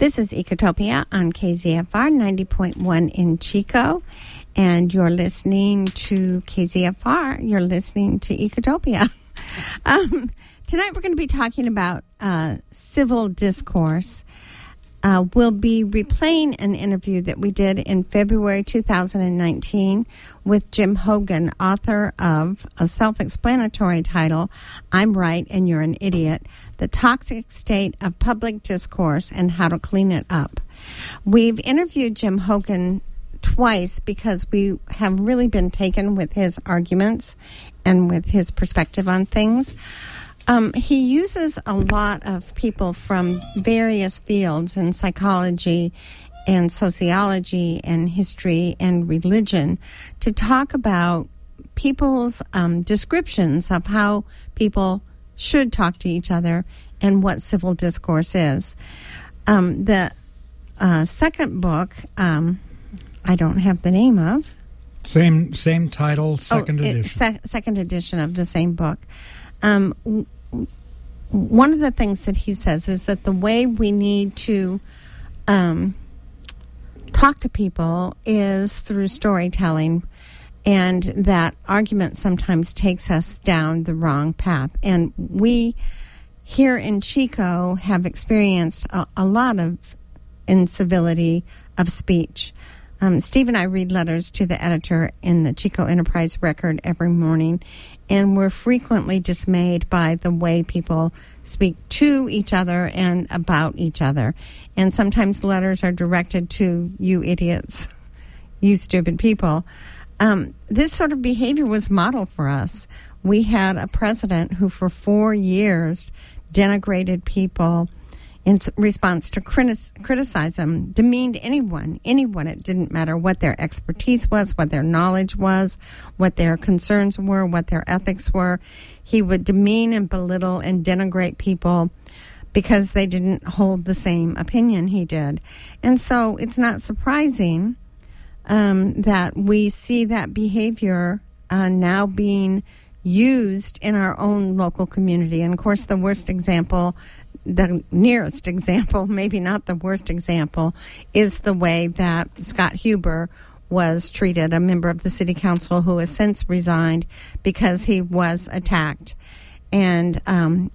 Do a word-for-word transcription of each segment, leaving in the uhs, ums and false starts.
This is Ecotopia on K Z F R ninety point one in Chico, and you're listening to K Z F R. You're listening to Ecotopia. um, tonight we're going to be talking about uh, civil discourse. Uh, we'll be replaying an interview that we did in February two thousand nineteen with Jim Hogan, author of a self-explanatory title, I'm Right and You're an Idiot, The Toxic State of Public Discourse and How to Clean It Up. We've interviewed Jim Hogan twice because we have really been taken with his arguments and with his perspective on things. Um, he uses a lot of people from various fields in psychology and sociology and history and religion to talk about people's um, descriptions of how people should talk to each other and what civil discourse is. Um, the uh, second book, um, I don't have the name of. Same same title, second oh, edition. It, se- second edition of the same book. Um, w- one of the things that he says is that the way we need to um, talk to people is through storytelling, and that argument sometimes takes us down the wrong path. And we here in Chico have experienced a, a lot of incivility of speech. Um, Steve and I read letters to the editor in the Chico Enterprise Record every morning, and we're frequently dismayed by the way people speak to each other and about each other. And sometimes letters are directed to you idiots, you stupid people. Um, this sort of behavior was modeled for us. We had a president who for four years denigrated people in response to critis- criticize them, demeaned anyone, anyone. It didn't matter what their expertise was, what their knowledge was, what their concerns were, what their ethics were. He would demean and belittle and denigrate people because they didn't hold the same opinion he did. And so it's not surprising um, that we see that behavior uh, now being used in our own local community. And, of course, the worst example, the nearest example, maybe not the worst example, is the way that Scott Huber was treated, a member of the city council who has since resigned because he was attacked. And um,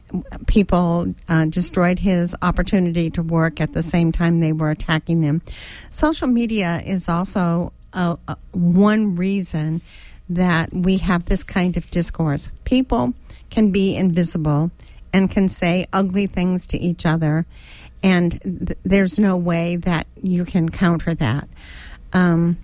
people uh, destroyed his opportunity to work at the same time they were attacking him. Social media is also uh, uh, one reason that we have this kind of discourse. People can be invisible and can say ugly things to each other, and th- there's no way that you can counter that. Um,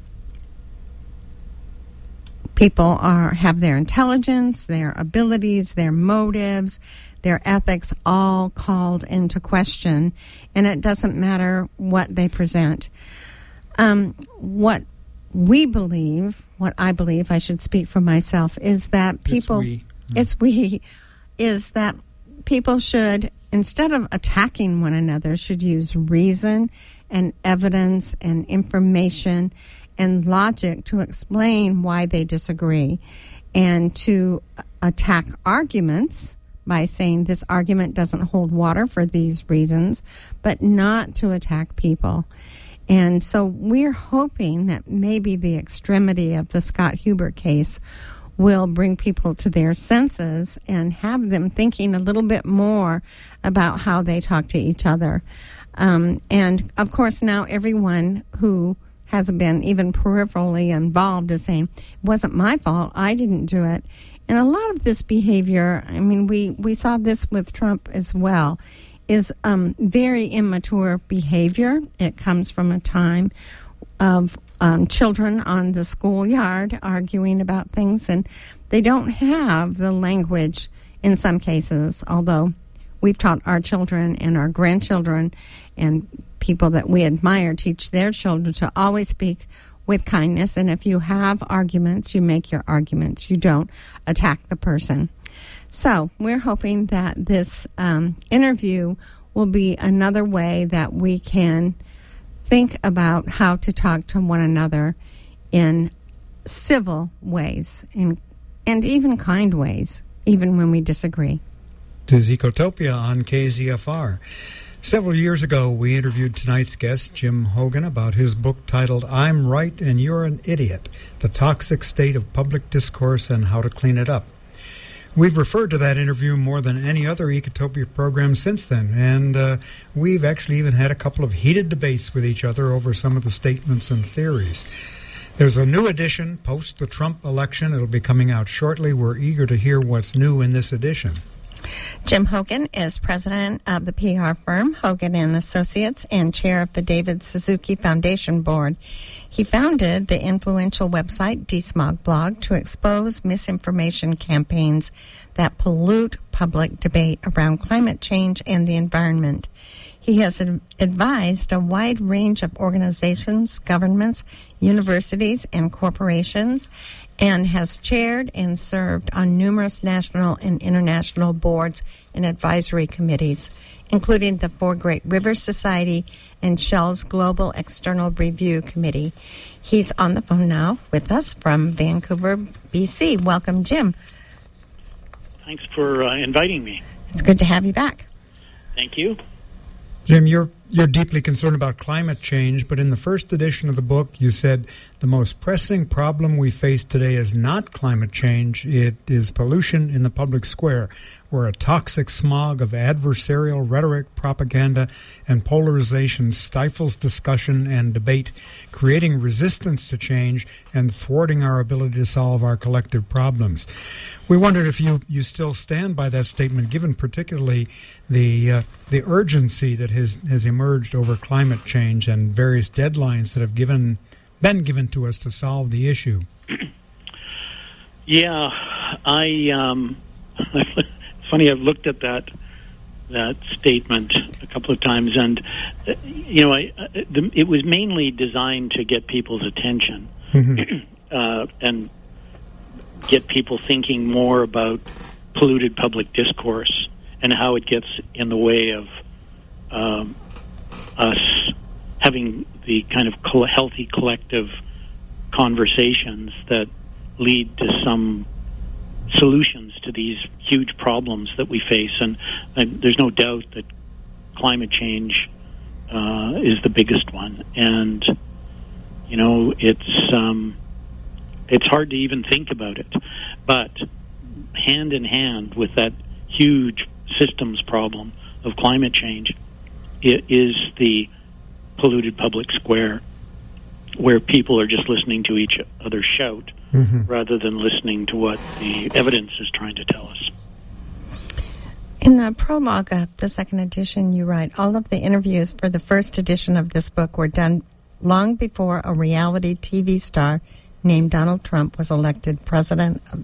people are have their intelligence, their abilities, their motives, their ethics all called into question, and it doesn't matter what they present. Um, what we believe, what I believe, I should speak for myself, is that people, it's we, it's we is that people should, instead of attacking one another, should use reason and evidence and information and logic to explain why they disagree, and to attack arguments by saying this argument doesn't hold water for these reasons, but not to attack people. And so we're hoping that maybe the extremity of the Scott Huber case will bring people to their senses and have them thinking a little bit more about how they talk to each other. Um, and, of course, now everyone who has been even peripherally involved is saying, it wasn't my fault, I didn't do it. And a lot of this behavior, I mean, we, we saw this with Trump as well, is um, very immature behavior. It comes from a time of um, children on the schoolyard arguing about things, and they don't have the language in some cases, although we've taught our children and our grandchildren and people that we admire teach their children to always speak with kindness, and if you have arguments, you make your arguments. You don't attack the person. So we're hoping that this um, interview will be another way that we can think about how to talk to one another in civil ways in, and even kind ways, even when we disagree. This is Ecotopia on K Z F R. Several years ago, we interviewed tonight's guest, Jim Hogan, about his book titled I'm Right and You're an Idiot, The Toxic State of Public Discourse and How to Clean It Up. We've referred to that interview more than any other Ecotopia program since then, and uh, we've actually even had a couple of heated debates with each other over some of the statements and theories. There's a new edition post the Trump election. It'll be coming out shortly. We're eager to hear what's new in this edition. Jim Hogan is president of the P R firm Hogan and Associates and chair of the David Suzuki Foundation Board. He founded the influential website Desmog Blog to expose misinformation campaigns that pollute public debate around climate change and the environment. He has ad- advised a wide range of organizations, governments, universities, and corporations, and has chaired and served on numerous national and international boards and advisory committees, including the Four Great Rivers Society and Shell's Global External Review Committee. He's on the phone now with us from Vancouver, B C. Welcome, Jim. Thanks for uh, inviting me. It's good to have you back. Thank you. Jim, you're you're deeply concerned about climate change, but in the first edition of the book, you said the most pressing problem we face today is not climate change, it is pollution in the public square, where a toxic smog of adversarial rhetoric, propaganda, and polarization stifles discussion and debate, creating resistance to change and thwarting our ability to solve our collective problems. We wondered if you, you still stand by that statement, given particularly the uh, the urgency that has, has emerged over climate change and various deadlines that have given been given to us to solve the issue. Yeah, I. Um, it's funny. I've looked at that that statement a couple of times, and uh, you know, I, uh, the, it was mainly designed to get people's attention Mm-hmm. uh, and get people thinking more about polluted public discourse and how it gets in the way of um, us having the kind of co- healthy collective conversations that lead to some solutions to these huge problems that we face. And, and there's no doubt that climate change uh, is the biggest one. And, you know, it's um, it's hard to even think about it. But hand in hand with that huge systems problem of climate change, it is the polluted public square, where people are just listening to each other shout mm-hmm. rather than listening to what the evidence is trying to tell us. In the prologue of the second edition, you write, all of the interviews for the first edition of this book were done long before a reality T V star named Donald Trump was elected president of,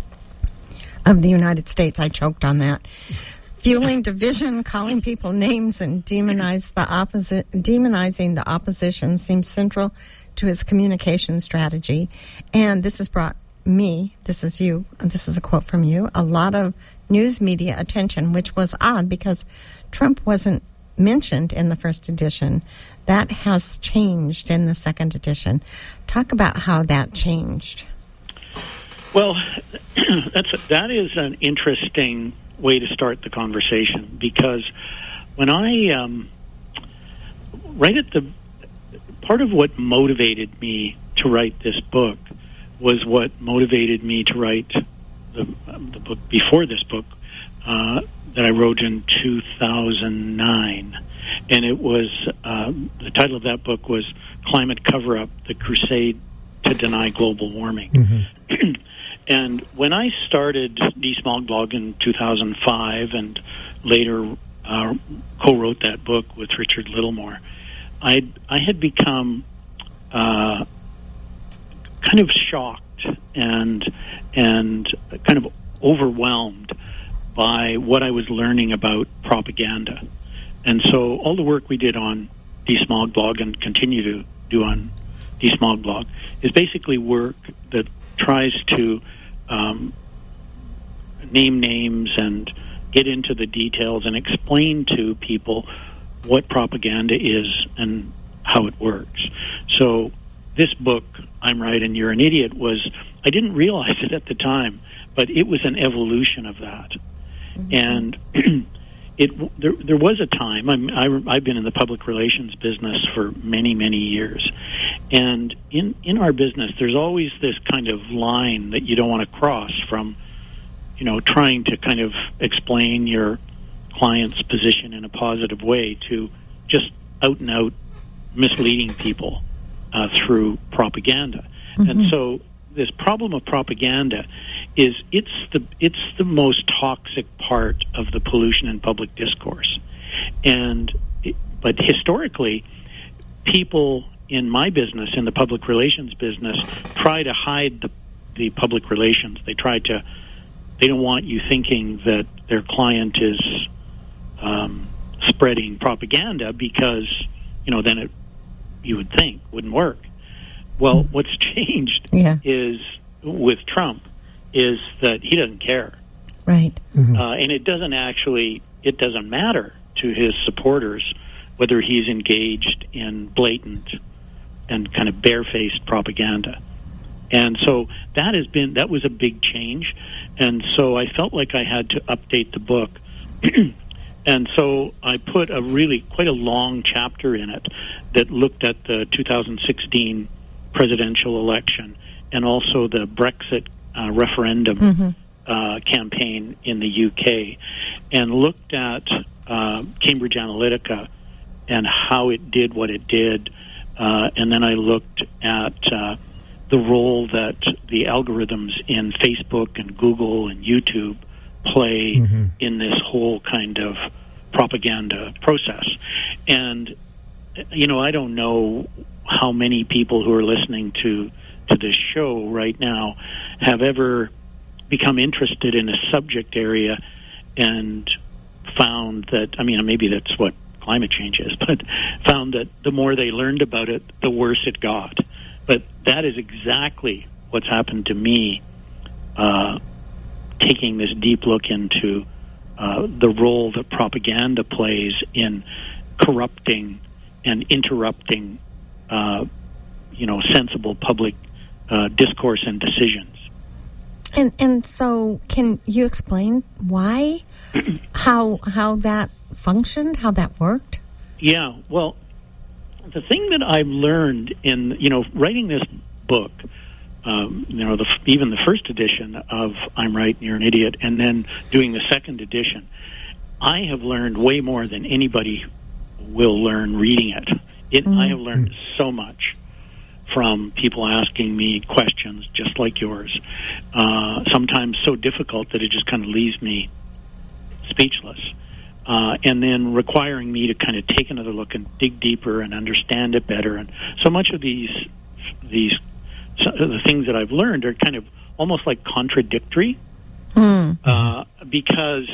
of the United States. I choked on that. Fueling division, calling people names, and demonize the opposi- demonizing the opposition seems central to his communication strategy. And this has brought me, this is you, this is a quote from you, a lot of news media attention, which was odd because Trump wasn't mentioned in the first edition. That has changed in the second edition. Talk about how that changed. Well, that's a, that is an interesting way to start the conversation, because when I um, right at the part of what motivated me to write this book was what motivated me to write the, the book before this book uh, that I wrote in two thousand nine, and it was uh, the title of that book was Climate Cover-Up: The Crusade to Deny Global Warming. Mm-hmm. And when I started Desmog Blog in two thousand five and later uh, co-wrote that book with Richard Littlemore, I I had become uh, kind of shocked and and kind of overwhelmed by what I was learning about propaganda. And so all the work we did on Desmog Blog and continue to do on Desmog Blog is basically work that tries to um, name names and get into the details and explain to people what propaganda is and how it works. So this book, I'm Right and You're an Idiot, was, I didn't realize it at the time, but it was an evolution of that. Mm-hmm. And it there, there was a time. I'm, I, I've been in the public relations business for many, many years, and in in our business, there's always this kind of line that you don't want to cross from, you know, trying to kind of explain your client's position in a positive way to just out and out misleading people uh, through propaganda. Mm-hmm. And so this problem of propaganda is it's the it's the most toxic part of the pollution in public discourse. And it, but historically, people in my business, in the public relations business, try to hide the the public relations. They try to they don't want you thinking that their client is um, spreading propaganda because, you know, then it you would think wouldn't work. Well, what's changed yeah. is with Trump is that he doesn't care, right? Mm-hmm. Uh, and it doesn't actually it doesn't matter to his supporters whether he's engaged in blatant and kind of barefaced propaganda. And so that has been that was a big change, and so I felt like I had to update the book. And so I put a really quite a long chapter in it that looked at the two thousand sixteen presidential election and also the Brexit uh, referendum mm-hmm. uh, campaign in the U K, and looked at uh, Cambridge Analytica and how it did what it did. Uh, and then I looked at uh, the role that the algorithms in Facebook and Google and YouTube play mm-hmm. in this whole kind of propaganda process. And, you know, I don't know how many people who are listening to, to this show right now have ever become interested in a subject area and found that, I mean, maybe that's what climate change is, but found that the more they learned about it, the worse it got. But that is exactly what's happened to me, uh, taking this deep look into uh, the role that propaganda plays in corrupting and interrupting, uh, you know, sensible public uh, discourse and decisions. And and so, can you explain why, how how that functioned, how that worked? Yeah, well, the thing that I've learned in, you know, writing this book, um, you know, the, even the first edition of I'm Right and You're an Idiot, and then doing the second edition, I have learned way more than anybody will learn reading it. It mm-hmm. I have learned so much from people asking me questions just like yours, uh, sometimes so difficult that it just kind of leaves me speechless. Uh, and then requiring me to kind of take another look and dig deeper and understand it better. And so much of these these so the things that I've learned are kind of almost like contradictory, mm. uh, because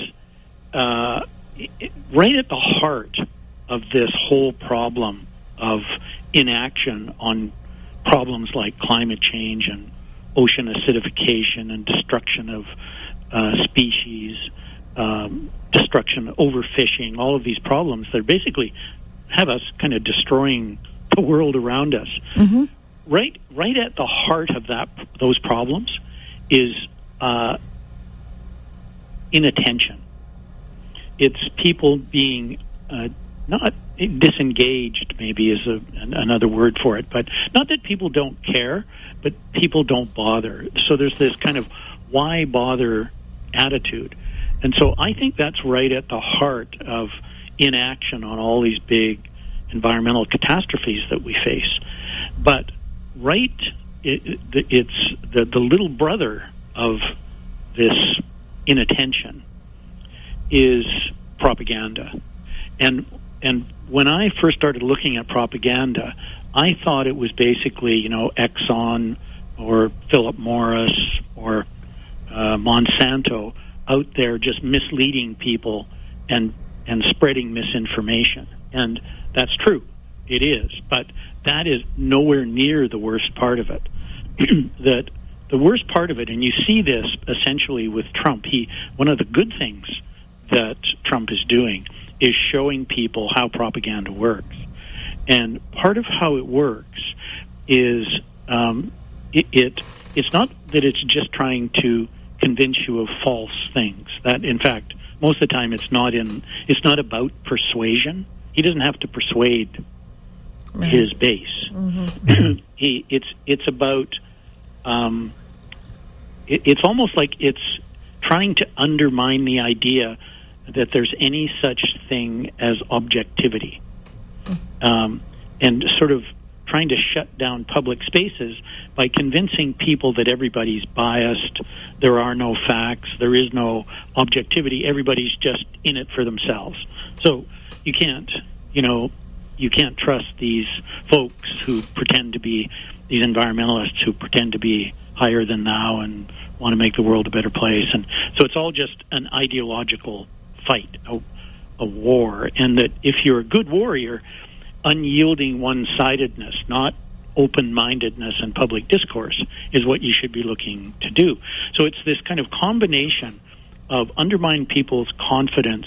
uh, it, right at the heart of this whole problem of inaction on problems like climate change and ocean acidification and destruction of uh, species, um, destruction, overfishing, all of these problems that basically have us kind of destroying the world around us. Mm-hmm. Right, right at the heart of that, those problems, is uh, inattention. It's people being uh, not disengaged. Maybe is a, another word for it, but not that people don't care, but people don't bother. So there's this kind of why bother attitude. And so I think that's right at the heart of inaction on all these big environmental catastrophes that we face. But right, it, it's the, the little brother of this inattention is propaganda. And and when I first started looking at propaganda, I thought it was basically, you know, Exxon or Philip Morris or uh, Monsanto out there just misleading people and and spreading misinformation. And that's true. It is. But that is nowhere near the worst part of it. That the worst part of it, and you see this essentially with Trump, he one of the good things that Trump is doing is showing people how propaganda works. And part of how it works is um, it, it it's not that it's just trying to convince you of false things. That, in fact, most of the time it's not in. It's not about persuasion. He doesn't have to persuade right. his base. Mm-hmm. he, it's it's about. Um, it, it's almost like it's trying to undermine the idea that there's any such thing as objectivity, um, and sort of trying to shut down public spaces by convincing people that everybody's biased, there are no facts, there is no objectivity, everybody's just in it for themselves. So you can't, you know, you can't trust these folks who pretend to be, these environmentalists who pretend to be higher than thou and want to make the world a better place. And so it's all just an ideological fight, a, a war, and that if you're a good warrior, unyielding one-sidedness, not open-mindedness and public discourse, is what you should be looking to do. So it's this kind of combination of undermine people's confidence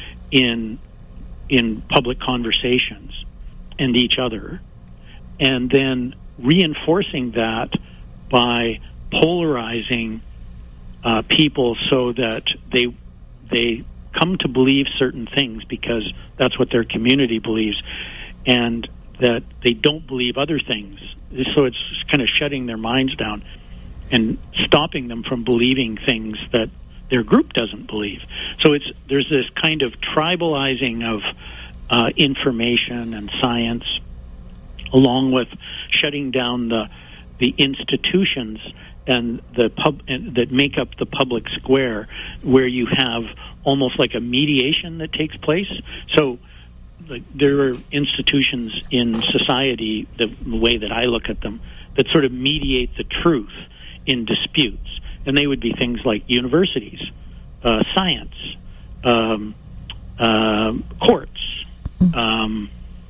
in in public conversations and each other, and then reinforcing that by polarizing uh, people so that they they come to believe certain things because that's what their community believes, and that they don't believe other things. So it's kind of shutting their minds down and stopping them from believing things that their group doesn't believe. So it's there's this kind of tribalizing of uh, information and science, along with shutting down the the institutions and the pub and that make up the public square, where you have almost like a mediation that takes place. So like, there are institutions in society, the, the way that I look at them, that sort of mediate the truth in disputes. And they would be things like universities, uh, science, um, uh, courts, um,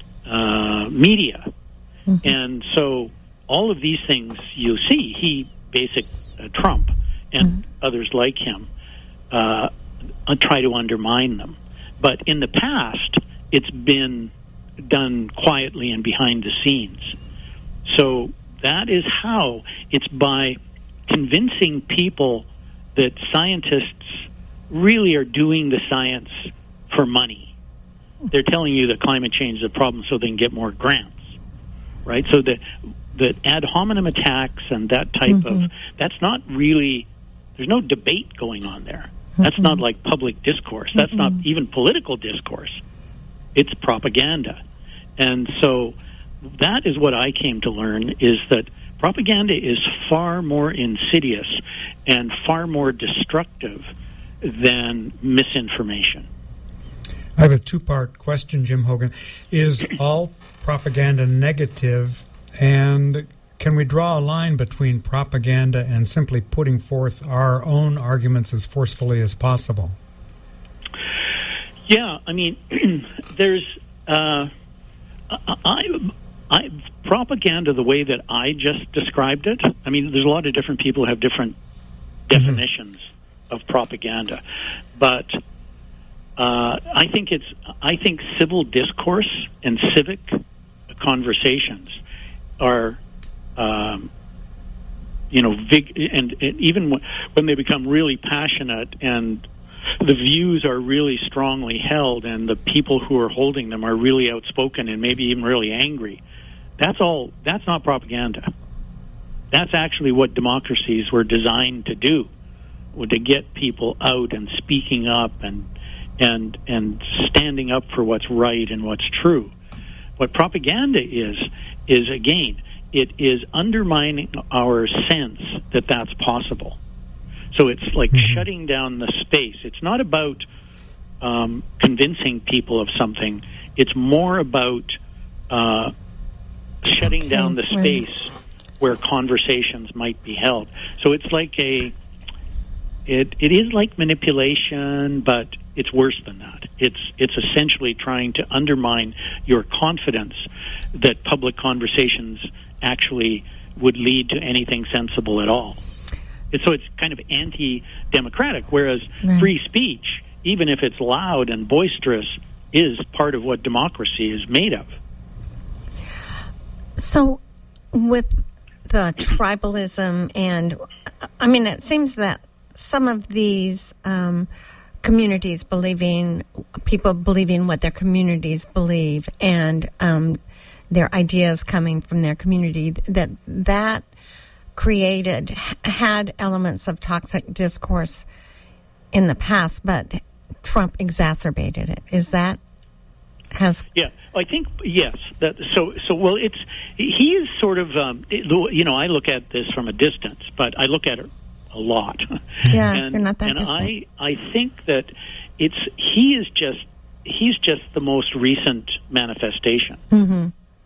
uh, media. Mm-hmm. And so all of these things you see, he, basic uh, Trump, and mm-hmm. others like him, uh, try to undermine them. But in the past, it's been done quietly and behind the scenes. So that is how it's by convincing people that scientists really are doing the science for money. They're telling you that climate change is a problem so they can get more grants, right? So that that ad hominem attacks and that type mm-hmm. of, that's not really, there's no debate going on there. That's mm-hmm. not like public discourse. That's mm-hmm. not even political discourse. It's propaganda. And so that is what I came to learn, is that propaganda is far more insidious and far more destructive than misinformation. I have a two-part question, Jim Hogan. Is all propaganda negative, and can we draw a line between propaganda and simply putting forth our own arguments as forcefully as possible? Yeah, I mean, there's uh, I, I, propaganda the way that I just described it. I mean, there's a lot of different people who have different mm-hmm. definitions of propaganda, but uh, I think it's I think civil discourse and civic conversations are, um, you know, vig- and, and even w- when they become really passionate and the views are really strongly held and the people who are holding them are really outspoken and maybe even really angry, that's all, that's not propaganda. That's actually what democracies were designed to do, to get people out and speaking up and and and standing up for what's right and what's true. What propaganda is, is again, it is undermining our sense that that's possible. So it's like mm-hmm. shutting down the space. It's not about um, convincing people of something. It's more about uh, shutting okay, down the space right. where conversations might be held. So it's like a, it it is like manipulation, but it's worse than that. It's it's essentially trying to undermine your confidence that public conversations actually would lead to anything sensible at all. So it's kind of anti-democratic, whereas right. free speech, even if it's loud and boisterous, is part of what democracy is made of. So with the tribalism and, I mean, it seems that some of these um, communities believing, people believing what their communities believe, and um, their ideas coming from their community, that that created, had elements of toxic discourse in the past, but Trump exacerbated it. Is that, has... Yeah, I think, yes. That, so, so well, it's, he is sort of, um, it, you know, I look at this from a distance, but I look at it a lot. Yeah, and, you're not that and distant. I, I think that it's, he is just, he's just the most recent manifestation. Mm-hmm.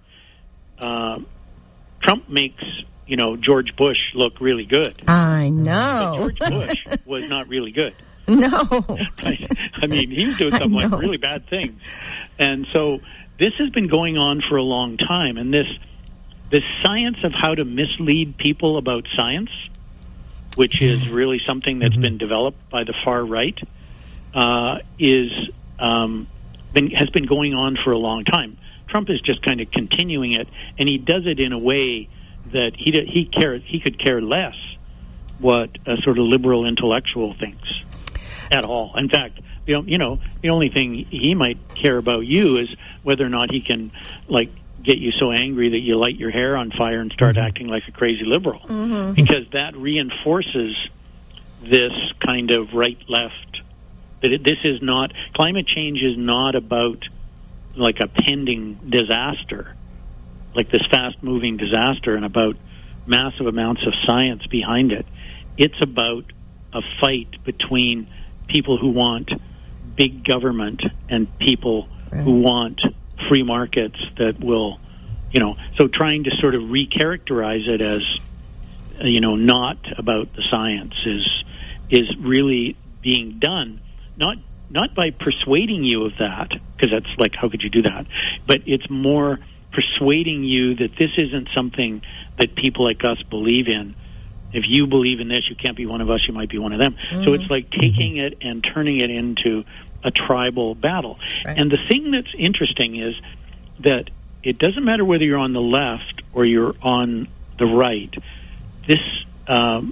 Uh, Trump makes, you know, George Bush look really good. I know. But George Bush was not really good. No. Right? I mean, he was doing some like really bad things. And so this has been going on for a long time. And this this science of how to mislead people about science, which is really something that's mm-hmm. been developed by the far right, uh, is um, been, has been going on for a long time. Trump is just kind of continuing it, and he does it in a way that he he cares he could care less what a sort of liberal intellectual thinks at all. In fact, you know, you know, the only thing he might care about you is whether or not he can, like, get you so angry that you light your hair on fire and start mm-hmm. acting like a crazy liberal, mm-hmm. because that reinforces this kind of right-left. That it, this is not, climate change is not about like a pending disaster, like this fast-moving disaster, and about massive amounts of science behind it. It's about a fight between people who want big government and people right. who want free markets that will, you know, so trying to sort of recharacterize it as, you know, not about the science is is really being done, not not by persuading you of that, because that's like, how could you do that? But it's more persuading you that this isn't something that people like us believe in. If you believe in this, you can't be one of us, you might be one of them. Mm-hmm. So it's like taking it and turning it into a tribal battle. Right. And the thing that's interesting is that it doesn't matter whether you're on the left or you're on the right. This um,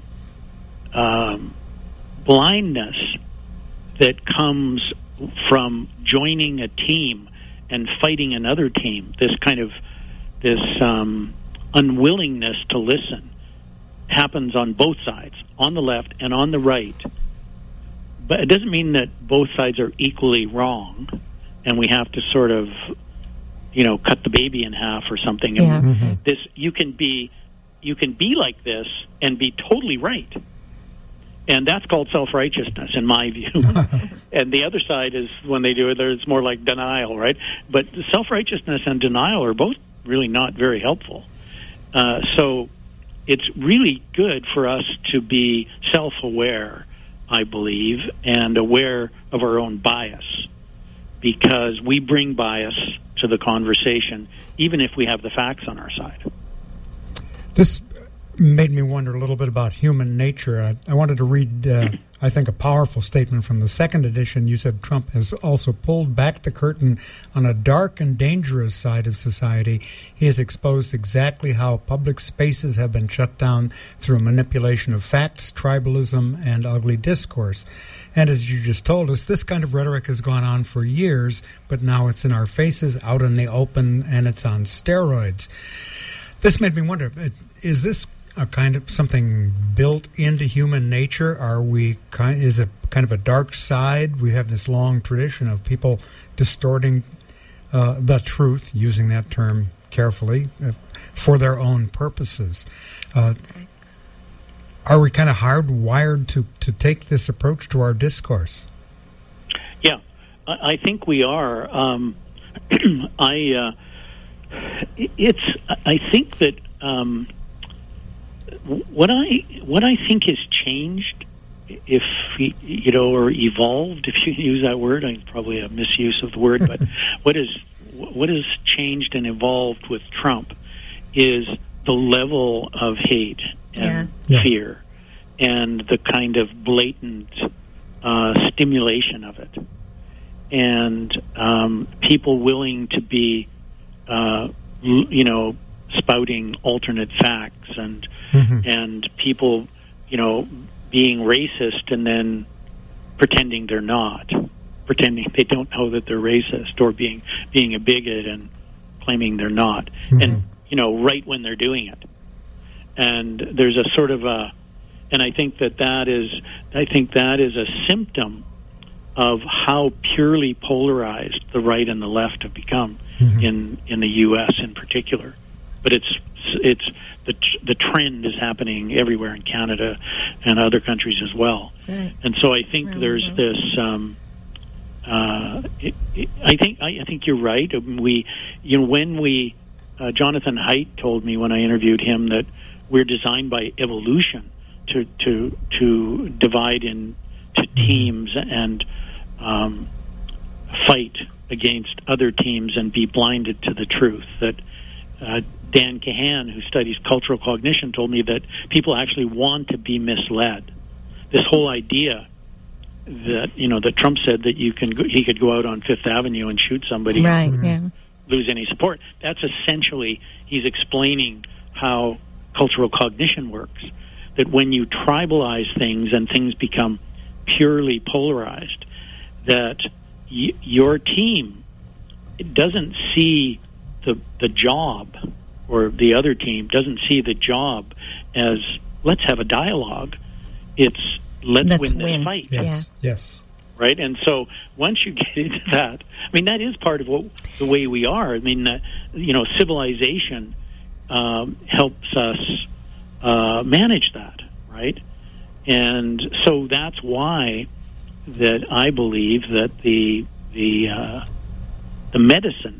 um, blindness that comes from joining a team and fighting another team, this kind of this um, unwillingness to listen, happens on both sides, on the left and on the right. But it doesn't mean that both sides are equally wrong, and we have to sort of, you know, cut the baby in half or something. Yeah. And mm-hmm. this, you can be, you can be like this and be totally right. And that's called self-righteousness, in my view. And the other side is, when they do it, it's more like denial, right? But self-righteousness and denial are both really not very helpful. Uh, so it's really good for us to be self-aware, I believe, and aware of our own bias, because we bring bias to the conversation, even if we have the facts on our side. This made me wonder a little bit about human nature. I, I wanted to read, uh, I think, a powerful statement from the second edition. You said Trump has also pulled back the curtain on a dark and dangerous side of society. He has exposed exactly how public spaces have been shut down through manipulation of facts, tribalism, and ugly discourse. And as you just told us, this kind of rhetoric has gone on for years, but now it's in our faces, out in the open, and it's on steroids. This made me wonder, is this a kind of something built into human nature? Are we kind? Is it kind of a dark side? We have this long tradition of people distorting uh, the truth, using that term carefully, uh, for their own purposes. Uh, are we kind of hardwired to to take this approach to our discourse? Yeah, I, I think we are. Um, I uh, it's. I think that. Um, What I what I think has changed, if you know, or evolved, if you use that word, I probably a misuse of the word, but what is what has changed and evolved with Trump is the level of hate and yeah. fear, and the kind of blatant uh, stimulation of it, and um, people willing to be, uh, you know, spouting alternate facts, and mm-hmm. and people, you know, being racist and then pretending they're not, pretending they don't know that they're racist, or being being a bigot and claiming they're not, mm-hmm. and you know, right when they're doing it. And there's a sort of a, and I think that that is, I think that is a symptom of how purely polarized the right and the left have become mm-hmm. in in the U S in particular. But it's it's the the trend is happening everywhere in Canada and other countries as well. Right. And so I think Really there's well. this. Um, uh, it, it, I think I, I think you're right. We, you know, when we, uh, Jonathan Haidt told me when I interviewed him that we're designed by evolution to to to divide into teams and um, fight against other teams and be blinded to the truth. That uh, Dan Kahan, who studies cultural cognition, told me that people actually want to be misled. This whole idea that, you know, that Trump said that you can go, he could go out on Fifth Avenue and shoot somebody, right? and Yeah. lose any support. That's essentially, he's explaining how cultural cognition works. That when you tribalize things and things become purely polarized, that y- your team doesn't see the the job, or the other team doesn't see the job as let's have a dialogue. It's let's, Let's win this win. fight. Yes, yes. Right? And so once you get into that, I mean, that is part of what, the way we are. I mean, uh, you know, civilization um, helps us uh, manage that, right? And so that's why that I believe that the the uh, the medicine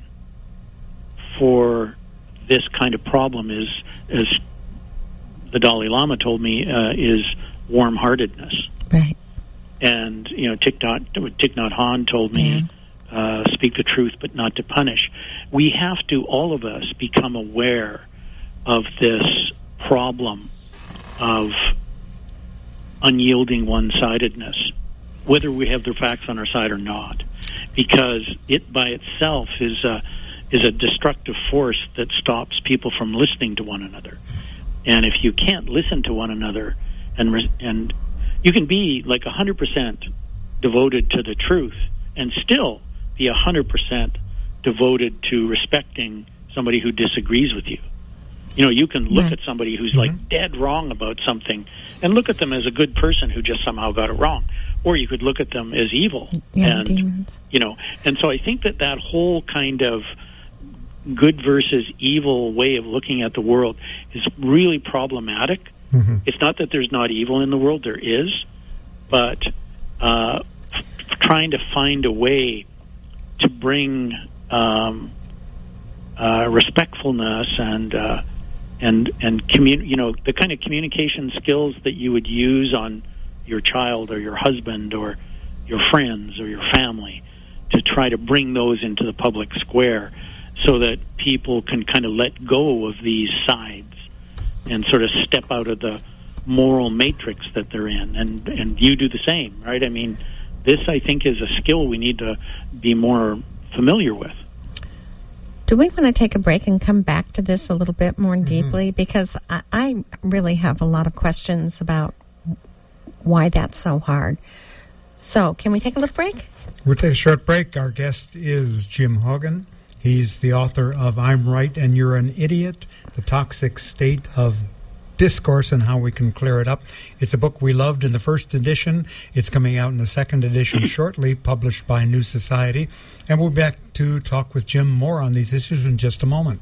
for this kind of problem is, as the Dalai Lama told me, uh, is warm-heartedness. Right. And, you know, Thich Nhat, Thich Nhat Hanh told me, yeah. uh, speak the truth but not to punish. We have to, all of us, become aware of this problem of unyielding one-sidedness, whether we have the facts on our side or not, because it by itself is a, is a destructive force that stops people from listening to one another. And if you can't listen to one another, and res- and you can be like one hundred percent devoted to the truth and still be one hundred percent devoted to respecting somebody who disagrees with you. You know, you can look right. at somebody who's Mm-hmm. like dead wrong about something and look at them as a good person who just somehow got it wrong. Or you could look at them as evil. Yeah, and, demons. you know, and so I think that that whole kind of good versus evil way of looking at the world is really problematic. Mm-hmm. It's not that there's not evil in the world, there is, but uh, f- trying to find a way to bring um, uh, respectfulness and uh, and and commun- you know, the kind of communication skills that you would use on your child or your husband or your friends or your family, to try to bring those into the public square so that people can kind of let go of these sides and sort of step out of the moral matrix that they're in, and and you do the same, right? I mean, this, I think, is a skill we need to be more familiar with. Do we want to take a break and come back to this a little bit more Mm-hmm. deeply? Because I, I really have a lot of questions about why that's so hard. So, can we take a little break? We'll take a short break. Our guest is Jim Hogan. He's the author of I'm Right and You're an Idiot, The Toxic State of Discourse and How We Can Clear It Up. It's a book we loved in the first edition. It's coming out in the second edition shortly, published by New Society. And we'll be back to talk with Jim more on these issues in just a moment.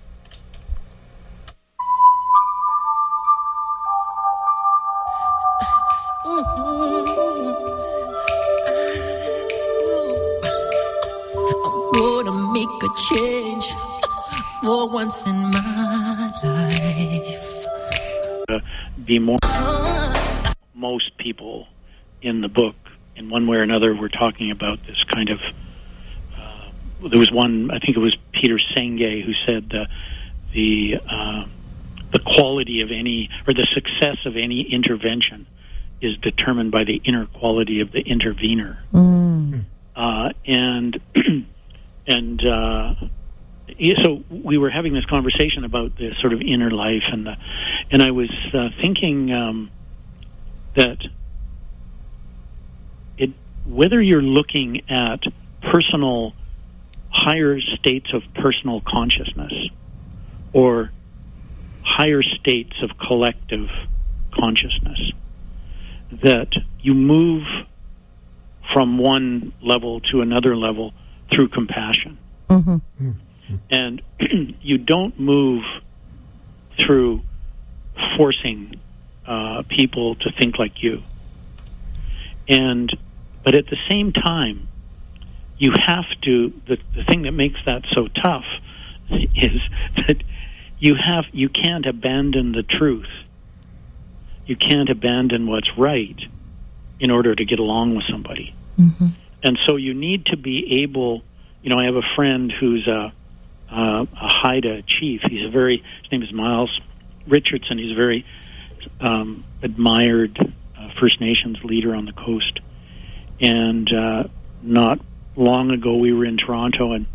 Gonna make a change for once in my life. Uh, be more. Most people in the book, in one way or another, were talking about this kind of. Uh, there was one, I think it was Peter Senge, who said the the uh, the quality of any, or the success of any intervention is determined by the inner quality of the intervener. Mm. Uh, and and uh, yeah, so we were having this conversation about the sort of inner life, and the, and I was uh, thinking um, that it whether you're looking at personal, higher states of personal consciousness or higher states of collective consciousness, that you move from one level to another level through compassion. Mm-hmm. Mm-hmm. And you don't move through forcing uh, people to think like you. And but at the same time, you have to, the, the thing that makes that so tough is that you have you can't abandon the truth. You can't abandon what's right in order to get along with somebody. Mm-hmm. And so you need to be able, you know, I have a friend who's a, a, a Haida chief. He's a very, his name is Miles Richardson. He's a very um, admired uh, First Nations leader on the coast. And uh, not long ago we were in Toronto, and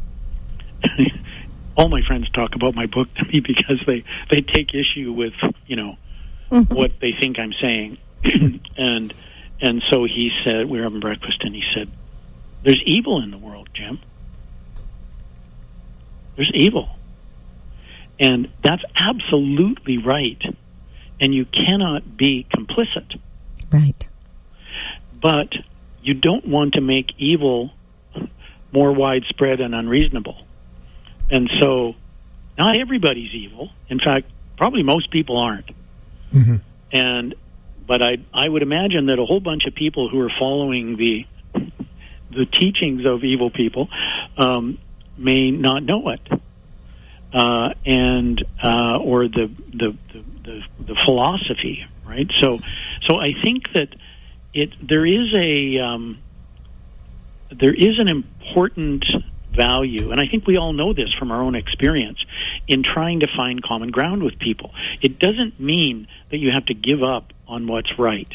all my friends talk about my book to me because they, they take issue with, you know, mm-hmm. what they think I'm saying. and and so he said, we were having breakfast, and he said, there's evil in the world, Jim. There's evil. And that's absolutely right. And you cannot be complicit. Right. But you don't want to make evil more widespread and unreasonable. And so not everybody's evil. In fact, probably most people aren't. Mm-hmm. And but I I would imagine that a whole bunch of people who are following the the teachings of evil people um, may not know it, uh, and uh, or the the, the the the philosophy, right? So so I think that it there is a um, there is an important value, and I think we all know this from our own experience, in trying to find common ground with people. It doesn't mean that you have to give up on what's right.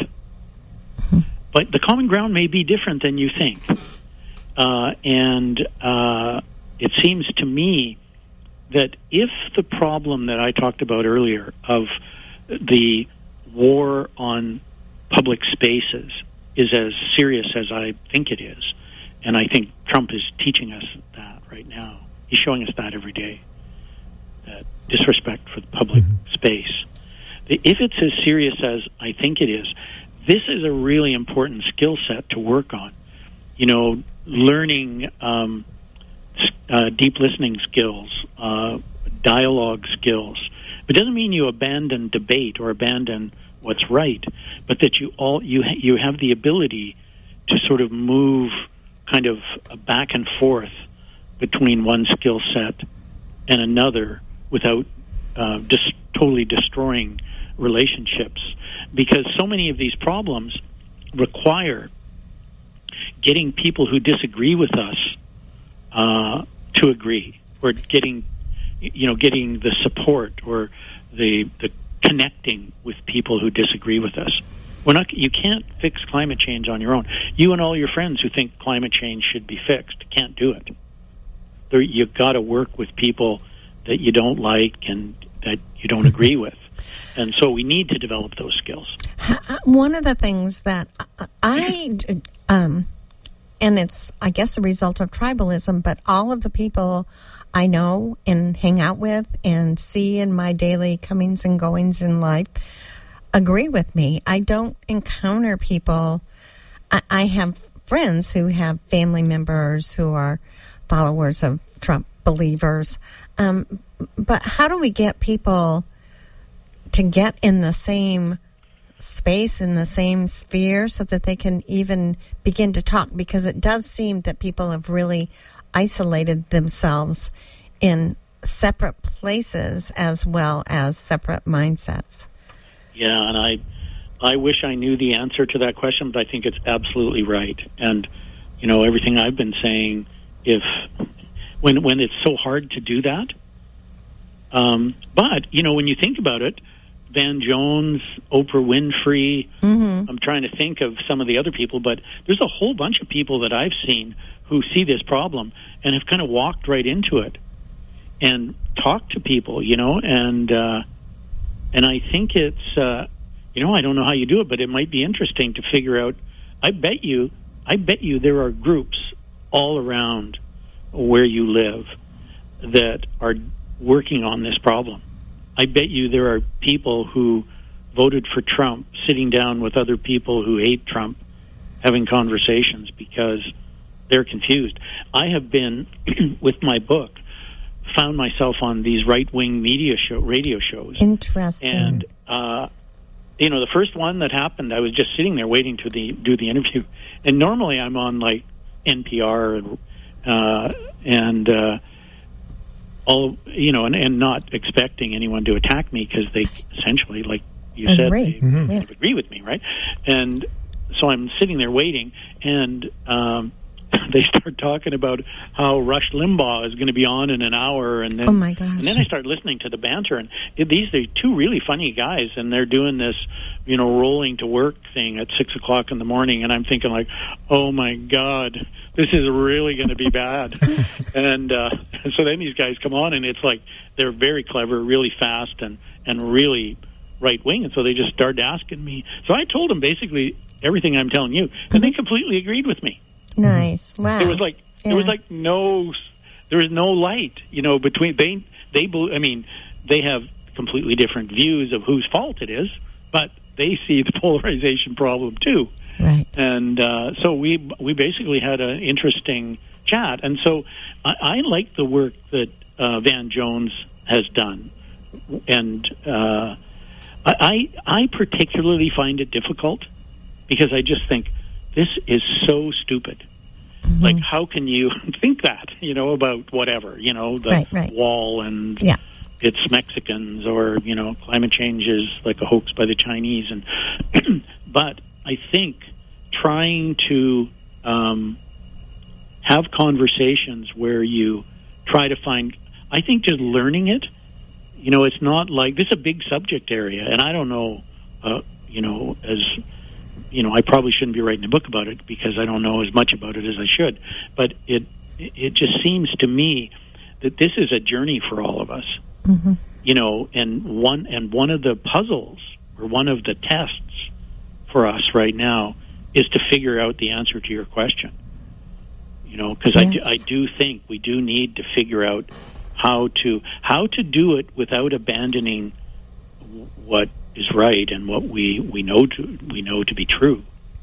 But the common ground may be different than you think. Uh, and uh, it seems to me that if the problem that I talked about earlier of the war on public spaces is as serious as I think it is, and I think Trump is teaching us that right now. He's showing us that every day, that disrespect for the public mm-hmm. space. If it's as serious as I think it is, this is a really important skill set to work on. You know, learning um, uh, deep listening skills, uh, dialogue skills. It doesn't mean you abandon debate or abandon what's right, but that you all you ha- you have the ability to sort of move kind of back and forth between one skill set and another without uh, just totally destroying relationships, because so many of these problems require getting people who disagree with us uh, to agree, or getting, you know, getting the support or the the connecting with people who disagree with us. We're not. You can't fix climate change on your own. You and all your friends who think climate change should be fixed can't do it. There, you've got to work with people that you don't like and that you don't agree with. And so we need to develop those skills. One of the things that I, um, and it's, I guess, a result of tribalism, but all of the people I know and hang out with and see in my daily comings and goings in life agree with me. I don't encounter people. I, I have friends who have family members who are followers of Trump, believers. Um, but how do we get people to get in the same space, in the same sphere, so that they can even begin to talk? Because it does seem that people have really isolated themselves in separate places as well as separate mindsets. Yeah, and I I wish I knew the answer to that question, but I think it's absolutely right. And, you know, everything I've been saying, if when when it's so hard to do that, um, but, you know, when you think about it, Van Jones, Oprah Winfrey, mm-hmm. I'm trying to think of some of the other people, but there's a whole bunch of people that I've seen who see this problem and have kind of walked right into it and talked to people, you know, and uh, and I think it's, uh, you know, I don't know how you do it, but it might be interesting to figure out. I bet you I bet you there are groups all around where you live that are working on this problem. I bet you there are people who voted for Trump sitting down with other people who hate Trump, having conversations because they're confused. I have been, with my book, found myself on these right-wing media show, radio shows. Interesting. And, uh, you know, the first one that happened, I was just sitting there waiting to the, do the interview. And normally I'm on, like, N P R and, uh, and uh, all, you know, and, and not expecting anyone to attack me because they essentially, like you said, agree. they, Mm-hmm. they Yeah. agree with me, right? And so I'm sitting there waiting, and um, they start talking about how Rush Limbaugh is going to be on in an hour, and then Oh, my gosh. and then I start listening to the banter, and it, these are two really funny guys, and they're doing this, you know, rolling to work thing at six o'clock in the morning, and I'm thinking like, oh my God, this is really going to be bad. and uh, so then these guys come on, and it's like they're very clever, really fast, and and really right wing, and so they just started asking me. So I told them basically everything I'm telling you, and they completely agreed with me. Nice. Wow. There was like Yeah. there was like no there was no light, you know, between they they bel- I mean, they have completely different views of whose fault it is, but they see the polarization problem too. Right. And uh, so we we basically had an interesting chat, and so I, I like the work that uh, Van Jones has done, and uh, I I particularly find it difficult because I just think this is so stupid. Mm-hmm. Like, how can you think that, you know, about whatever, you know, the right, right. wall and yeah. it's Mexicans, or, you know, climate change is like a hoax by the Chinese. And but I think trying to um, have conversations where you try to find, I think just learning it, you know, it's not like, this is a big subject area, and I don't know, uh, you know, as... You know, I probably shouldn't be writing a book about it because I don't know as much about it as I should. But it it just seems to me that this is a journey for all of us. Mm-hmm. You know, and one and one of the puzzles or one of the tests for us right now is to figure out the answer to your question. You know, because yes. I, do, I do think we do need to figure out how to how to do it without abandoning what is right and what we, we know to we know to be true.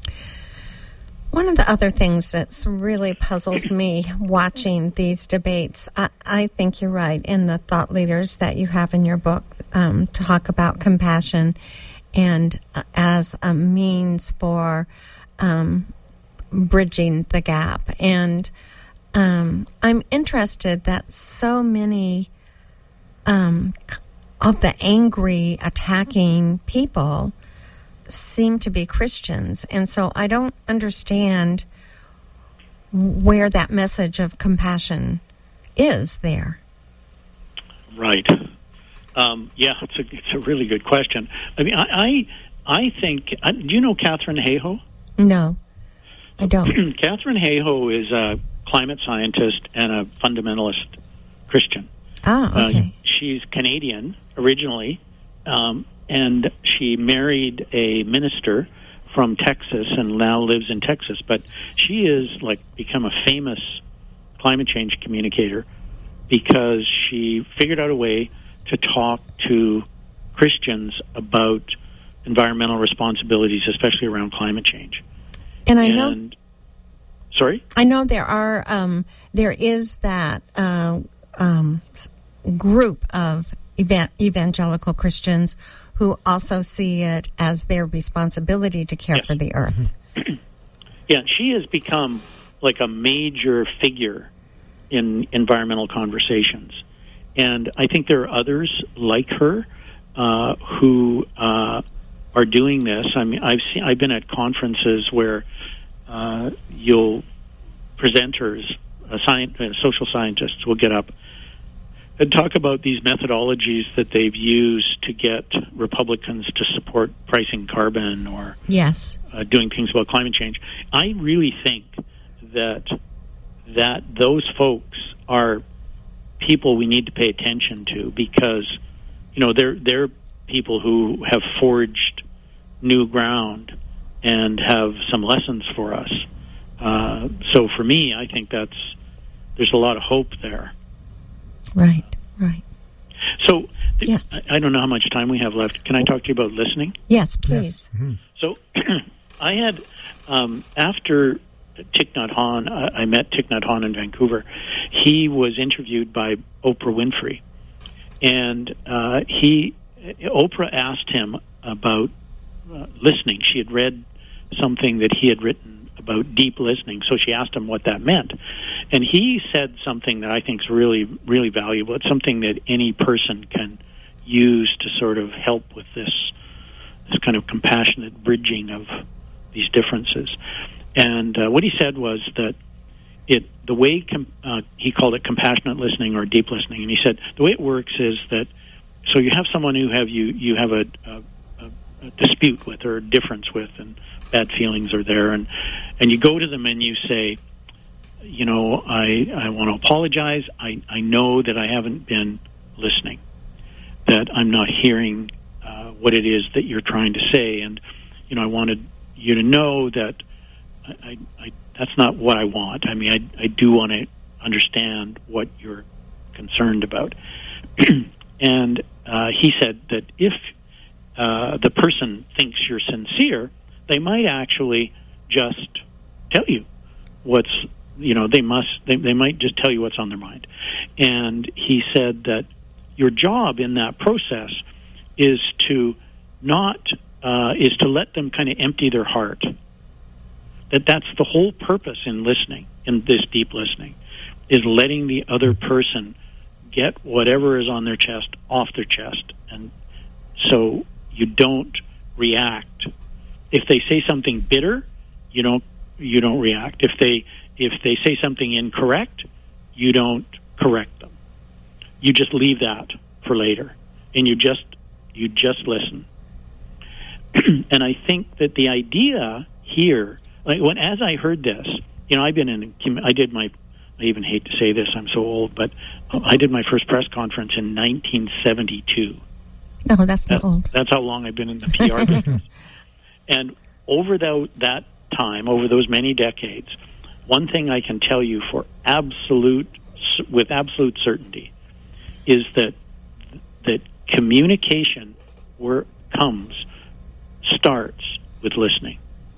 One of the other things that's really puzzled me watching these debates, I, I think you're right, in the thought leaders that you have in your book um, talk about compassion and uh, as a means for um, bridging the gap. And um, I'm interested that so many um of the angry, attacking people seem to be Christians. And so I don't understand where that message of compassion is there. Right. Um, yeah, it's a, it's a really good question. I mean, I I, I think, I, do you know Katharine Hayhoe? No, I don't. Katharine Hayhoe is a climate scientist and a fundamentalist Christian. Ah, okay. Uh, she's Canadian originally, um, and she married a minister from Texas and now lives in Texas. But she is like become a famous climate change communicator because she figured out a way to talk to Christians about environmental responsibilities, especially around climate change. And I and, know. Sorry? I know there are. Um, there is that. Uh, um, group of evan- evangelical Christians who also see it as their responsibility to care yes. for the earth. Yeah, she has become like a major figure in environmental conversations. And I think there are others like her uh, who uh, are doing this. I mean, I've seen, I've been at conferences where uh, you'll presenters, uh, science, uh, social scientists will get up and talk about these methodologies that they've used to get Republicans to support pricing carbon or yes, uh, doing things about climate change. I really think that that those folks are people we need to pay attention to because, you know, they're they're people who have forged new ground and have some lessons for us. uh, so for me, I think that's there's a lot of hope there. Right, right. So th- yes. I, I don't know how much time we have left. Can I talk to you about listening? Yes, please. Yes. Mm-hmm. So I had, um, after Thich Nhat Hanh, I, I met Thich Nhat Hanh in Vancouver. He was interviewed by Oprah Winfrey. And uh, he, Oprah asked him about uh, listening. She had read something that he had written about deep listening, so she asked him what that meant. And he said something that I think is really, really valuable. It's something that any person can use to sort of help with this, this kind of compassionate bridging of these differences. And uh, what he said was that it the way com- uh, he called it compassionate listening or deep listening, and he said the way it works is that so you have someone who have you you have a, a, a dispute with or a difference with, and bad feelings are there, and and you go to them and you say, you know, I I want to apologize. I I know that I haven't been listening, that I'm not hearing uh, what it is that you're trying to say, and you know I wanted you to know that I, I, I that's not what I want. I mean, I, I do want to understand what you're concerned about. And uh, he said that if uh, the person thinks you're sincere, they might actually just tell you what's, you know, they must, they, they might just tell you what's on their mind. And he said that your job in that process is to not, uh, is to let them kind of empty their heart. That that's the whole purpose in listening, in this deep listening, is letting the other person get whatever is on their chest off their chest. And so you don't react. If they say something bitter, you don't you don't react. If they if they say something incorrect, you don't correct them. You just leave that for later, and you just you just listen. And I think that the idea here, like when as I heard this, you know, I've been in, I did my, I even hate to say this, I'm so old, but I did my first press conference in nineteen seventy-two. No, that's not that, old. That's how long I've been in the P R business. And over the, that time, over those many decades, one thing I can tell you for absolute, with absolute certainty, is that that communication where comes starts with listening.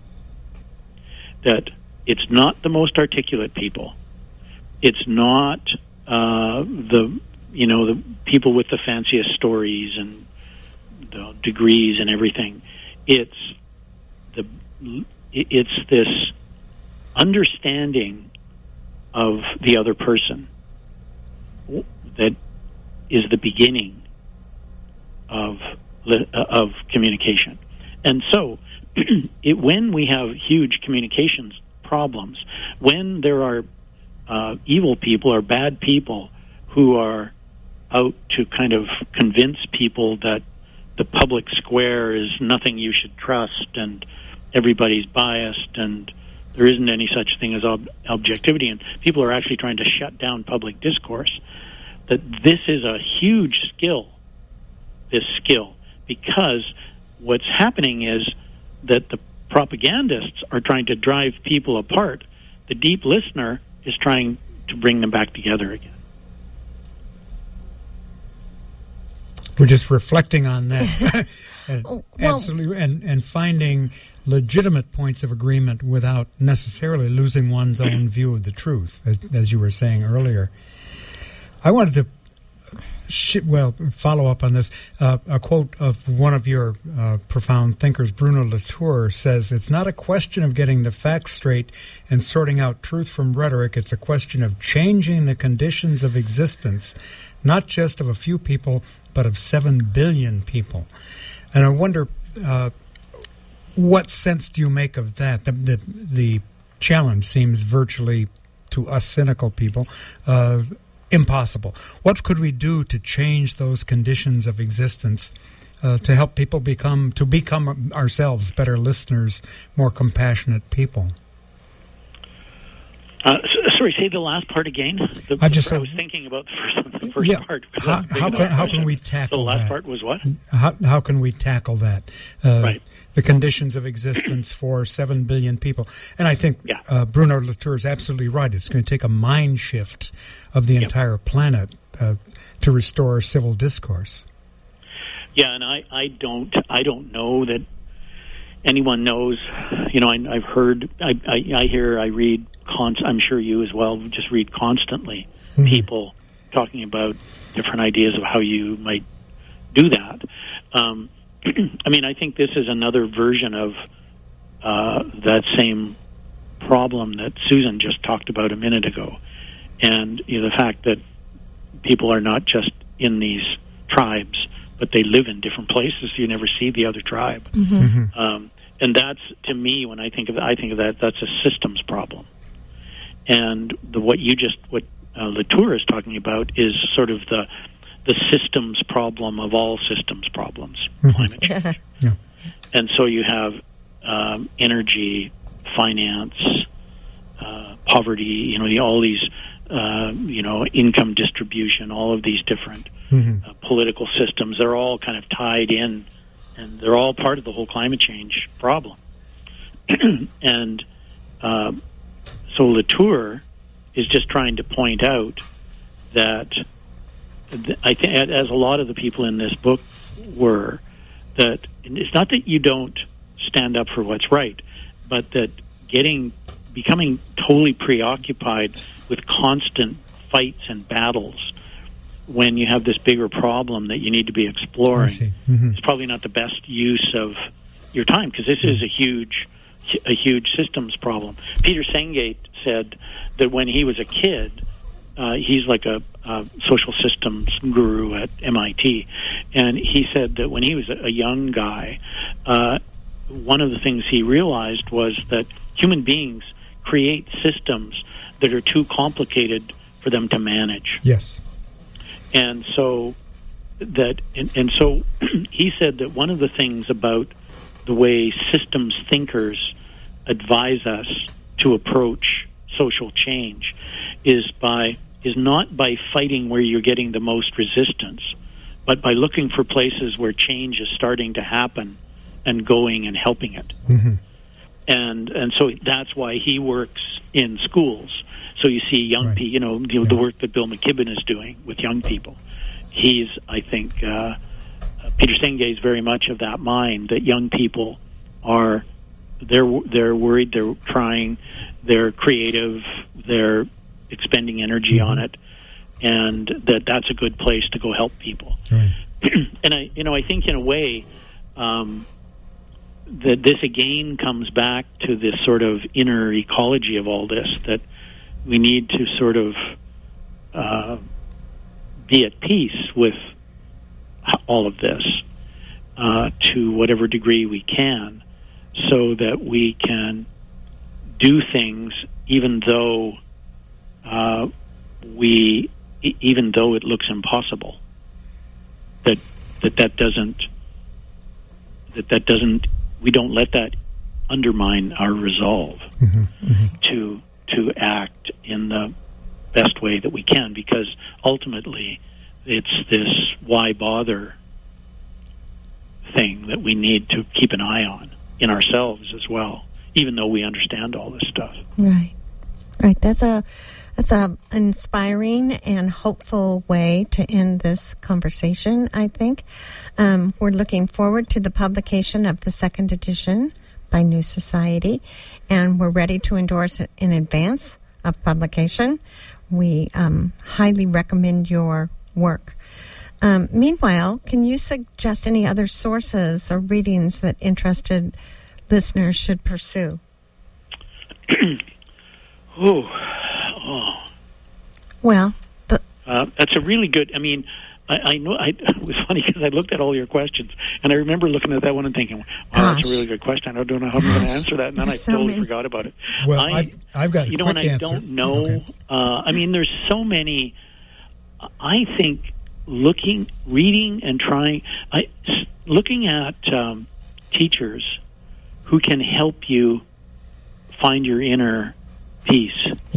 That it's not the most articulate people. It's not uh, the you know the people with the fanciest stories and the degrees and everything. It's the it's this understanding of the other person that is the beginning of of communication. And so, it, when we have huge communications problems, when there are uh, evil people or bad people who are out to kind of convince people that the public square is nothing you should trust and everybody's biased and there isn't any such thing as ob- objectivity, and people are actually trying to shut down public discourse, that this is a huge skill, this skill, because what's happening is that the propagandists are trying to drive people apart. The deep listener is trying to bring them back together again. We're just reflecting on that. and, Oh, well- absolutely, and, and finding legitimate points of agreement without necessarily losing one's own view of the truth, as, as you were saying earlier. I wanted to sh- well follow up on this. Uh, a quote of one of your uh, profound thinkers, Bruno Latour, says, "It's not a question of getting the facts straight and sorting out truth from rhetoric. It's a question of changing the conditions of existence, not just of a few people, but of seven billion people." And I wonder, uh, what sense do you make of that? The, the, the challenge seems virtually, to us cynical people, uh, impossible. What could we do to change those conditions of existence uh, to help people become, to become ourselves better listeners, more compassionate people? Uh, so, sorry, say the last part again. The, I just I said- was thinking about the first, the first Yeah. part. How, how can how can we So the tackle last that? part was what? How, how can we tackle that? Uh, Right. The conditions of existence for seven billion people. And I think Yeah. uh, Bruno Latour is absolutely right. It's going to take a mind shift of the Yep. entire planet uh, to restore civil discourse. Yeah, and I, I don't I don't know that anyone knows. You know, I, I've heard, I, I, I hear, I read. Const, I'm sure you as well. Just read constantly Mhm. people talking about different ideas of how you might do that. Um, I mean, I think this is another version of uh, that same problem that Susan just talked about a minute ago, and you know, the fact that people are not just in these tribes, but they live in different places. So you never see the other tribe, Mhm. um, and that's, to me, when I think of I think of that, that's a systems problem. And the, what you just what uh, Latour is talking about is sort of the the systems problem of all systems problems, Mhm. climate change. Yeah. And so you have um, energy, finance, uh, poverty. You know, the, all these uh, you know income distribution. All of these different Mhm. uh, political systems. They're all kind of tied in, and they're all part of the whole climate change problem. and uh, so Latour is just trying to point out that th- I think, as a lot of the people in this book were, that it's not that you don't stand up for what's right, but that getting becoming totally preoccupied with constant fights and battles when you have this bigger problem that you need to be I exploring see. Mhm. is probably not the best use of your time, because this is a huge a huge systems problem. Peter Sengate said that when he was a kid, uh, he's like a, a social systems guru at M I T, and he said that when he was a, a young guy, uh, one of the things he realized was that human beings create systems that are too complicated for them to manage. Yes. And so that, and, and so he said that one of the things about the way systems thinkers advise us to approach social change is by is not by fighting where you're getting the most resistance, but by looking for places where change is starting to happen and going and helping it. Mhm. And and so that's why he works in schools. So you see young Right. people, you know, the, Yeah. the work that Bill McKibben is doing with young people. He's, I think, uh, uh, Peter Sengate is very much of that mind that young people are, they're they're worried, they're trying, they're creative, they're expending energy Mhm. on it, and that that's a good place to go help people. Right. And I, you know, I think in a way, um, that this again comes back to this sort of inner ecology of all this, that we need to sort of uh, be at peace with all of this uh, to whatever degree we can, so that we can do things even though uh, we, e- even though it looks impossible. That that that doesn't that that doesn't we don't let that undermine our resolve Mhm. Mhm. to to act in the best way that we can, because ultimately it's this why bother thing that we need to keep an eye on in ourselves as well, even though we understand all this stuff. Right. Right. That's a that's a inspiring and hopeful way to end this conversation, I think. Um, we're looking forward to the publication of the second edition by New Society, and we're ready to endorse it in advance of publication. We um, highly recommend your work. Um, meanwhile, can you suggest any other sources or readings that interested listeners should pursue? Ooh, oh, Well, the, uh, that's a really good. I mean, I, I know. I, it was funny because I looked at all your questions, and I remember looking at that one and thinking, "Wow, that's Gosh. a really good question. I don't know how I'm going Gosh. to answer that." And then There's I so totally many. forgot about it. Well, I, I've, I've got a you know, quick and I answer. don't know. Okay. Uh, I mean, there's so many. I think looking, reading, and trying. I s- looking at um, teachers who can help you find your inner peace. yeah.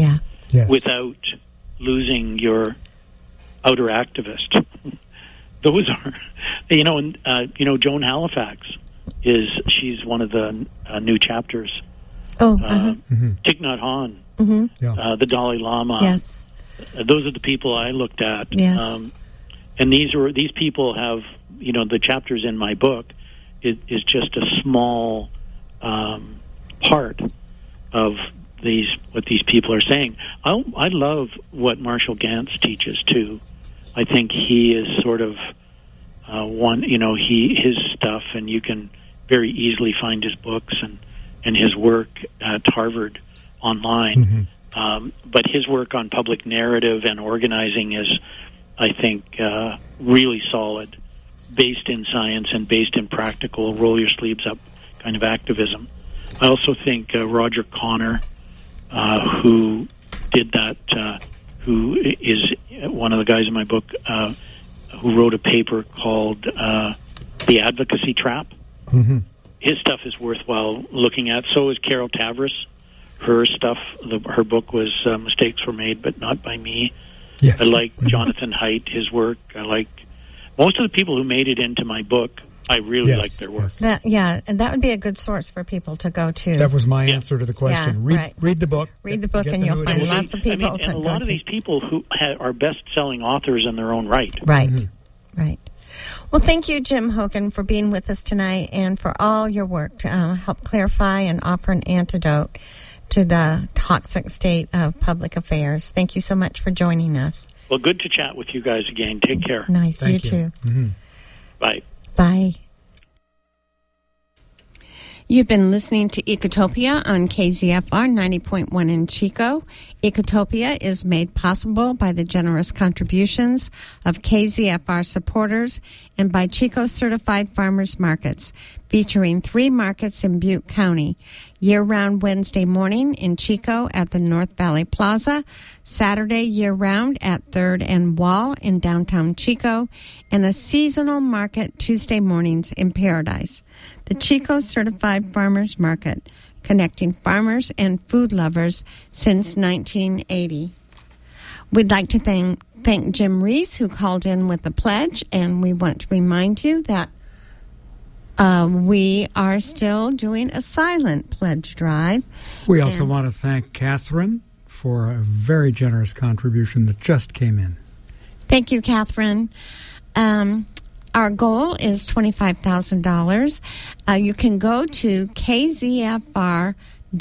yes. without losing your outer activist. Those are, you know, and, uh, you know, Joan Halifax is, she's one of the uh, new chapters. Oh, uh, uh-huh. mm-hmm. Thich Nhat Hanh, Mm-hmm. Yeah. uh, the Dalai Lama. Yes. Uh, those are the people I looked at. Yes. Um, and these are these people have, you know, the chapters in my book is, is just a small um, part of these what these people are saying. I I love what Marshall Gantz teaches too. I think he is sort of uh, one, you know, he his stuff, and you can very easily find his books and, and his work at Harvard online. Mm-hmm. Um, but his work on public narrative and organizing is, I think, uh, really solid, based in science and based in practical, roll your sleeves up kind of activism. I also think uh, Roger Connor, uh, who did that, uh, who is one of the guys in my book, uh, who wrote a paper called uh, The Advocacy Trap. Mm-hmm. His stuff is worthwhile looking at. So is Carol Tavris. Her stuff, the, her book was uh, Mistakes Were Made, but Not by Me. Yes. I like Jonathan Haidt, his work. I like most of the people who made it into my book. I really Yes, like their work. yes. That, yeah, and that would be a good source for people to go to. That was my Yeah. answer to the question. Yeah, read, right. read the book. Read the book Get and to you'll know it find is. lots of I people mean, to and a go lot of to. these people who ha- are best-selling authors in their own right. Right, Mm-hmm. right. Well, thank you, Jim Hogan, for being with us tonight and for all your work to uh, help clarify and offer an antidote to the toxic state of public affairs. Thank you so much for joining us. Well, good to chat with you guys again. Take care. Nice, Thank you you. too. Mm-hmm. Bye. Bye. You've been listening to Ecotopia on K Z F R ninety point one in Chico. Ecotopia is made possible by the generous contributions of K Z F R supporters and by Chico Certified Farmers Markets, featuring three markets in Butte County. Year-round Wednesday morning in Chico at the North Valley Plaza, Saturday year-round at third and Wall in downtown Chico, and a seasonal market Tuesday mornings in Paradise. The Chico Certified Farmers Market, connecting farmers and food lovers since nineteen eighty. We'd like to thank, thank Jim Reese, who called in with the pledge, and we want to remind you that uh, we are still doing a silent pledge drive. We also And- want to thank Catherine for a very generous contribution that just came in. Thank you, Catherine. Um, our goal is twenty-five thousand dollars. Uh, you can go to kzfr.org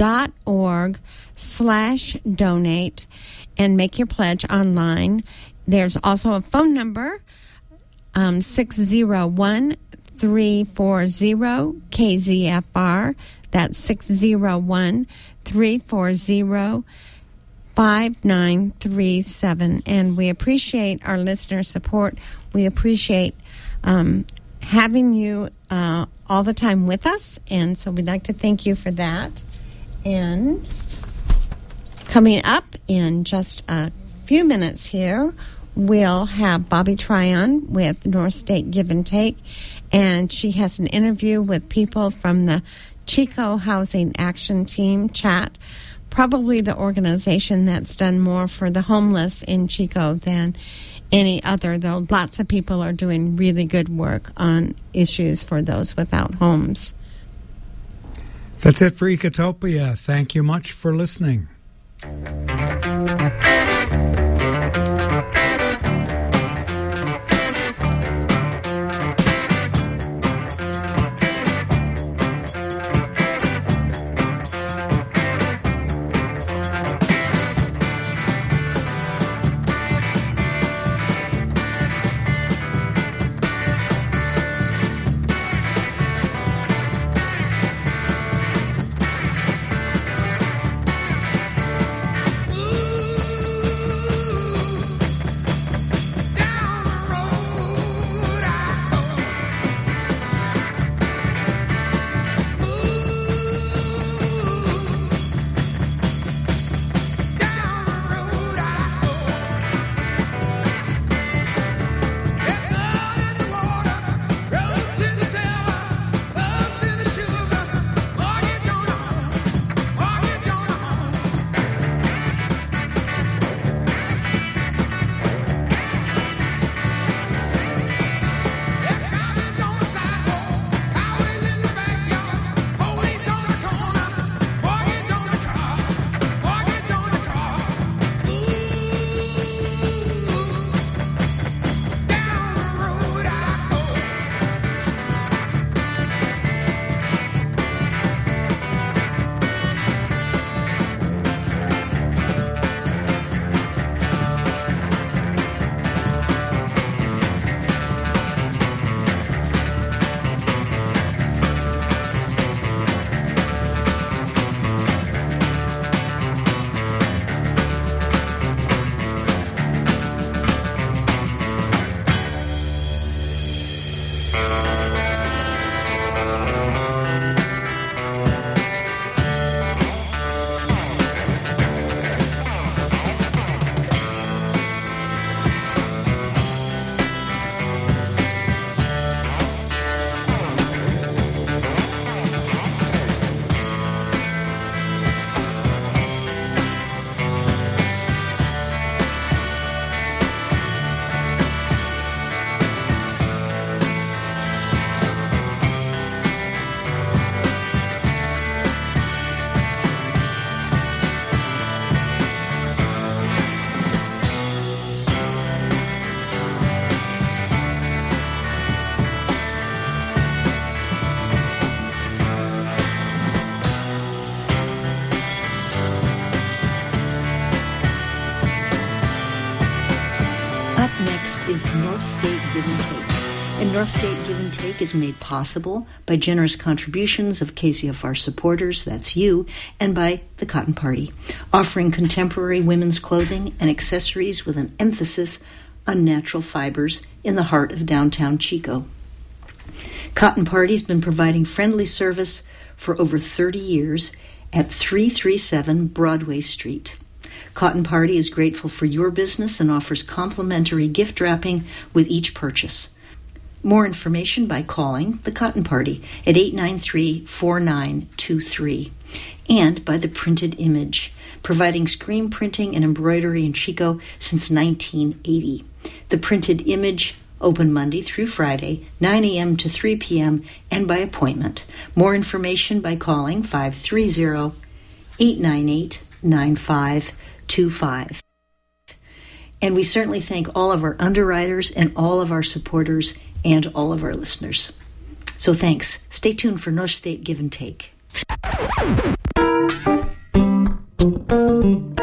slash donate and make your pledge online. There's also a phone number, um, six oh one, three four zero, K Z F R. That's six oh one, three four zero, five nine three seven. And we appreciate our listener support. We appreciate um, having you uh, all the time with us, and so we'd like to thank you for that. And coming up in just a few minutes here, we'll have Bobby Tryon with North State Give and Take, and she has an interview with people from the Chico Housing Action Team chat, probably the organization that's done more for the homeless in Chico than any other, though lots of people are doing really good work on issues for those without homes. That's it for Ecotopia. Thank you much for listening. is North State Give and Take. And North State Give and Take is made possible by generous contributions of K C F R supporters, that's you, and by the Cotton Party, offering contemporary women's clothing and accessories with an emphasis on natural fibers in the heart of downtown Chico. Cotton Party's been providing friendly service for over thirty years at three thirty-seven Broadway Street. Cotton Party is grateful for your business and offers complimentary gift wrapping with each purchase. More information by calling the Cotton Party at eight nine three, four nine two three and by the Printed Image, providing screen printing and embroidery in Chico since nineteen eighty. The Printed Image, open Monday through Friday, nine a.m. to three p.m. and by appointment. More information by calling five three zero, eight nine eight, nine five two five. And we certainly thank all of our underwriters and all of our supporters and all of our listeners. So thanks. Stay tuned for North State Give and Take.